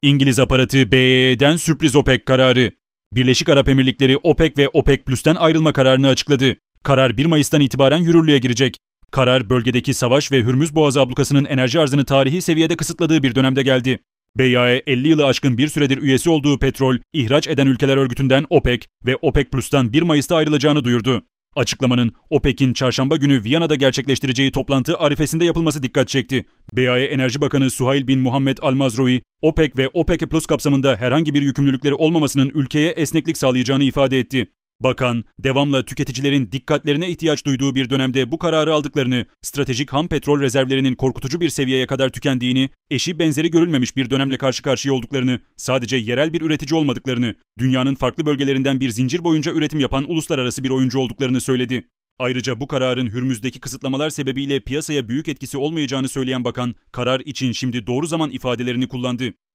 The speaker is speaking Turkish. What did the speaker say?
İngiliz aparatı BEE'den sürpriz OPEC kararı. Birleşik Arap Emirlikleri OPEC ve OPEC Plus'ten ayrılma kararını açıkladı. Karar 1 Mayıs'tan itibaren yürürlüğe girecek. Karar bölgedeki savaş ve Hürmüz Boğazı ablukasının enerji arzını tarihi seviyede kısıtladığı bir dönemde geldi. BEE 50 yılı aşkın bir süredir üyesi olduğu petrol, ihraç eden ülkeler örgütünden OPEC ve OPEC Plus'tan 1 Mayıs'ta ayrılacağını duyurdu. Açıklamanın OPEC'in çarşamba günü Viyana'da gerçekleştireceği toplantı arifesinde yapılması dikkat çekti. BEE Enerji Bakanı Suhail bin Muhammed Al-Mazroui, OPEC ve OPEC Plus kapsamında herhangi bir yükümlülükleri olmamasının ülkeye esneklik sağlayacağını ifade etti. Bakan, devamla tüketicilerin dikkatlerine ihtiyaç duyduğu bir dönemde bu kararı aldıklarını, stratejik ham petrol rezervlerinin korkutucu bir seviyeye kadar tükendiğini, eşi benzeri görülmemiş bir dönemle karşı karşıya olduklarını, sadece yerel bir üretici olmadıklarını, dünyanın farklı bölgelerinden bir zincir boyunca üretim yapan uluslararası bir oyuncu olduklarını söyledi. Ayrıca bu kararın Hürmüz'deki kısıtlamalar sebebiyle piyasaya büyük etkisi olmayacağını söyleyen bakan, karar için şimdi doğru zaman ifadelerini kullandı.